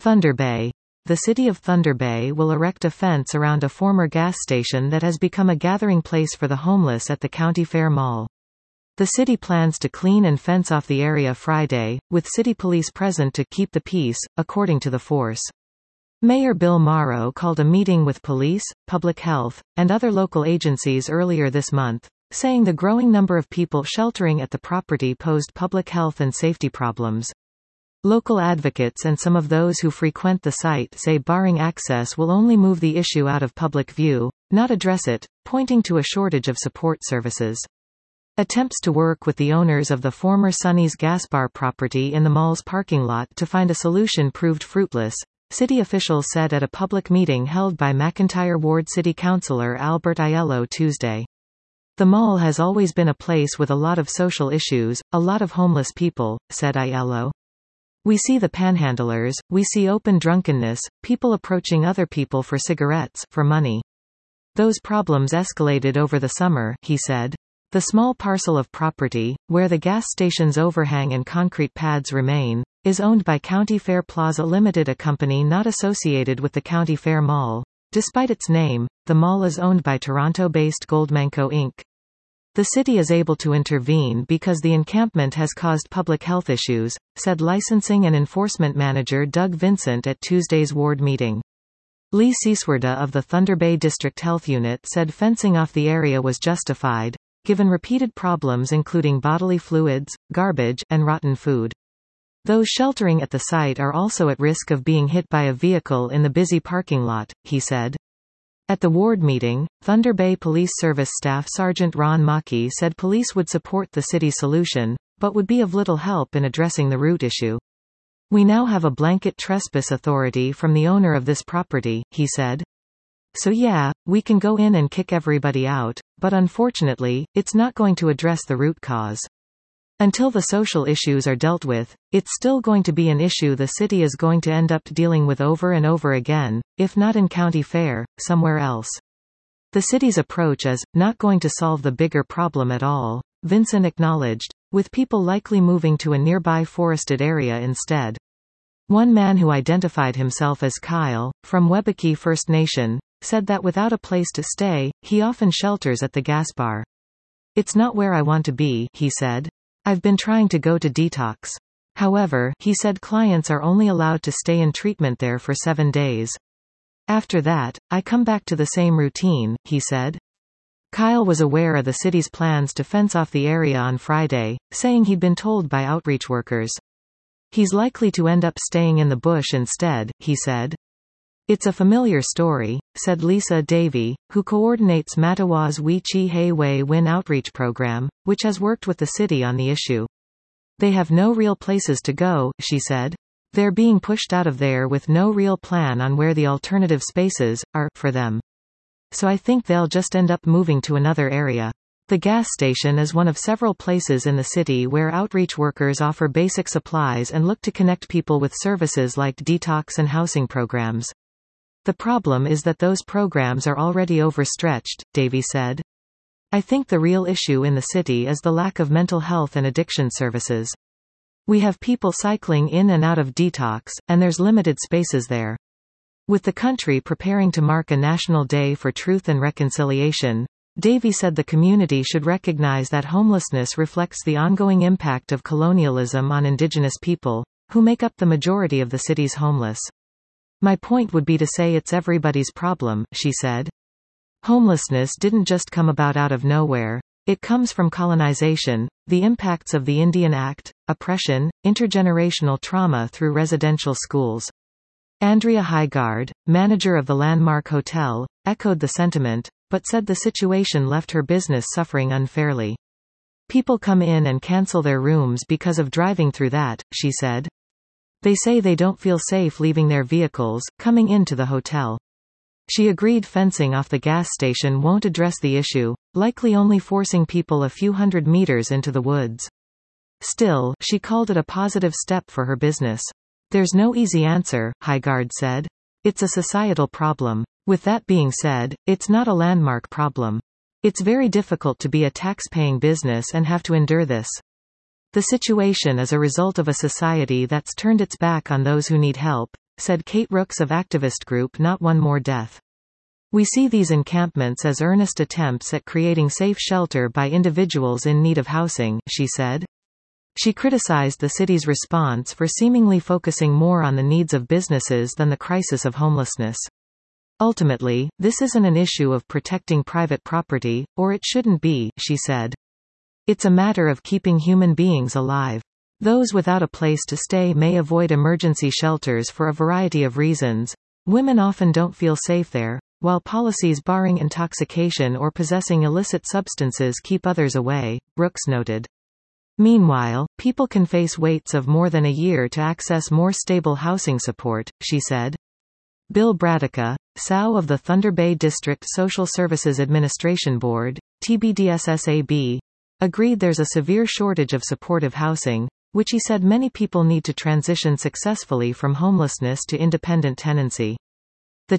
Thunder Bay. The city of Thunder Bay will erect a fence around a former gas station that has become a gathering place for the homeless at the County Fair Mall. The city plans to clean and fence off the area Friday, with city police present to keep the peace, according to the force. Mayor Bill Morrow called a meeting with police, public health, and other local agencies earlier this month, saying the growing number of people sheltering at the property posed public health and safety problems. Local advocates and some of those who frequent the site say barring access will only move the issue out of public view, not address it, pointing to a shortage of support services. Attempts to work with the owners of the former Sonny's Gas Bar property in the mall's parking lot to find a solution proved fruitless, city officials said at a public meeting held by McIntyre Ward City Councillor Albert Aiello Tuesday. The mall has always been a place with a lot of social issues, a lot of homeless people, said Aiello. We see the panhandlers, we see open drunkenness, people approaching other people for cigarettes, for money. Those problems escalated over the summer, he said. The small parcel of property, where the gas station's overhang and concrete pads remain, is owned by County Fair Plaza Limited, a company not associated with the County Fair Mall. Despite its name, the mall is owned by Toronto-based Goldmanco Inc. The city is able to intervene because the encampment has caused public health issues, said licensing and enforcement manager Doug Vincent at Tuesday's ward meeting. Lee Seeswarda of the Thunder Bay District Health Unit said fencing off the area was justified, given repeated problems including bodily fluids, garbage, and rotten food. Those sheltering at the site are also at risk of being hit by a vehicle in the busy parking lot, he said. At the ward meeting, Thunder Bay Police Service Staff Sergeant Ron Mackey said police would support the city's solution, but would be of little help in addressing the root issue. We now have a blanket trespass authority from the owner of this property, he said. So yeah, we can go in and kick everybody out, but unfortunately, it's not going to address the root cause. Until the social issues are dealt with, it's still going to be an issue the city is going to end up dealing with over and over again, if not in County Fair, somewhere else. The city's approach is not going to solve the bigger problem at all, Vincent acknowledged, with people likely moving to a nearby forested area instead. One man who identified himself as Kyle, from Webeki First Nation, said that without a place to stay, he often shelters at the gas bar. It's not where I want to be, he said. I've been trying to go to detox. However, he said clients are only allowed to stay in treatment there for 7 days. After that, I come back to the same routine, he said. Kyle was aware of the city's plans to fence off the area on Friday, saying he'd been told by outreach workers. He's likely to end up staying in the bush instead, he said. It's a familiar story, said Lisa Davey, who coordinates Mattawa's We Chi Hei Wei Win outreach program, which has worked with the city on the issue. They have no real places to go, she said. They're being pushed out of there with no real plan on where the alternative spaces are for them. So I think they'll just end up moving to another area. The gas station is one of several places in the city where outreach workers offer basic supplies and look to connect people with services like detox and housing programs. The problem is that those programs are already overstretched, Davey said. I think the real issue in the city is the lack of mental health and addiction services. We have people cycling in and out of detox, and there's limited spaces there. With the country preparing to mark a National Day for Truth and Reconciliation, Davey said the community should recognize that homelessness reflects the ongoing impact of colonialism on Indigenous people, who make up the majority of the city's homeless. My point would be to say it's everybody's problem, she said. Homelessness didn't just come about out of nowhere. It comes from colonization, the impacts of the Indian Act, oppression, intergenerational trauma through residential schools. Andrea Highgard, manager of the Landmark Hotel, echoed the sentiment, but said the situation left her business suffering unfairly. People come in and cancel their rooms because of driving through that, she said. They say they don't feel safe leaving their vehicles, coming into the hotel. She agreed fencing off the gas station won't address the issue, likely only forcing people a few hundred meters into the woods. Still, she called it a positive step for her business. There's no easy answer, Highgard said. It's a societal problem. With that being said, it's not a Landmark problem. It's very difficult to be a tax-paying business and have to endure this. The situation is a result of a society that's turned its back on those who need help, said Kate Rooks of activist group Not One More Death. We see these encampments as earnest attempts at creating safe shelter by individuals in need of housing, she said. She criticized the city's response for seemingly focusing more on the needs of businesses than the crisis of homelessness. Ultimately, this isn't an issue of protecting private property, or it shouldn't be, she said. It's a matter of keeping human beings alive. Those without a place to stay may avoid emergency shelters for a variety of reasons. Women often don't feel safe there, while policies barring intoxication or possessing illicit substances keep others away, Rooks noted. Meanwhile, people can face waits of more than a year to access more stable housing support, she said. Bill Bradica, SAO of the Thunder Bay District Social Services Administration Board, TBDSSAB, agreed there's a severe shortage of supportive housing, which he said many people need to transition successfully from homelessness to independent tenancy. The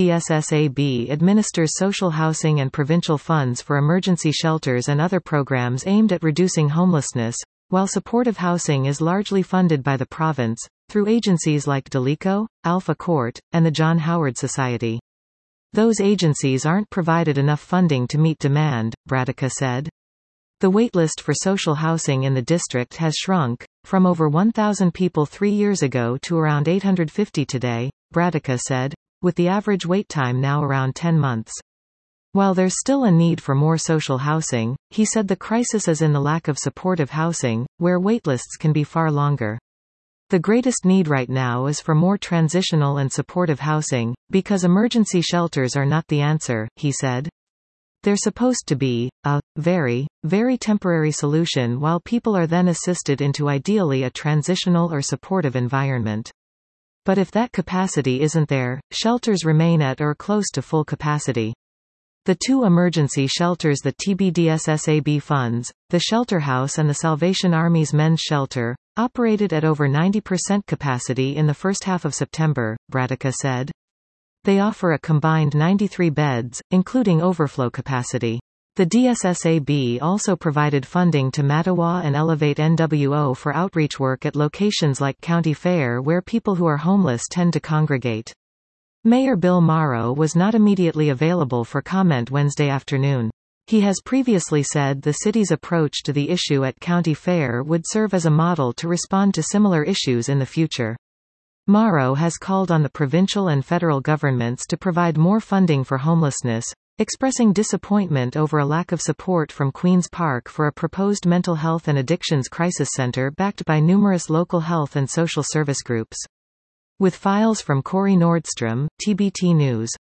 TBDSSAB administers social housing and provincial funds for emergency shelters and other programs aimed at reducing homelessness, while supportive housing is largely funded by the province, through agencies like Delico, Alpha Court, and the John Howard Society. Those agencies aren't provided enough funding to meet demand, Bradica said. The waitlist for social housing in the district has shrunk, from over 1,000 people 3 years ago to around 850 today, Bradica said, with the average wait time now around 10 months. While there's still a need for more social housing, he said the crisis is in the lack of supportive housing, where waitlists can be far longer. The greatest need right now is for more transitional and supportive housing, because emergency shelters are not the answer, he said. They're supposed to be a very, very temporary solution while people are then assisted into ideally a transitional or supportive environment. But if that capacity isn't there, shelters remain at or close to full capacity. The two emergency shelters the TBDSSAB funds, the Shelter House and the Salvation Army's Men's Shelter, operated at over 90% capacity in the first half of September, Bradica said. They offer a combined 93 beds, including overflow capacity. The DSSAB also provided funding to Mattawa and Elevate NWO for outreach work at locations like County Fair where people who are homeless tend to congregate. Mayor Bill Morrow was not immediately available for comment Wednesday afternoon. He has previously said the city's approach to the issue at County Fair would serve as a model to respond to similar issues in the future. Morrow has called on the provincial and federal governments to provide more funding for homelessness, expressing disappointment over a lack of support from Queen's Park for a proposed mental health and addictions crisis center backed by numerous local health and social service groups. With files from Corey Nordstrom, TBT News.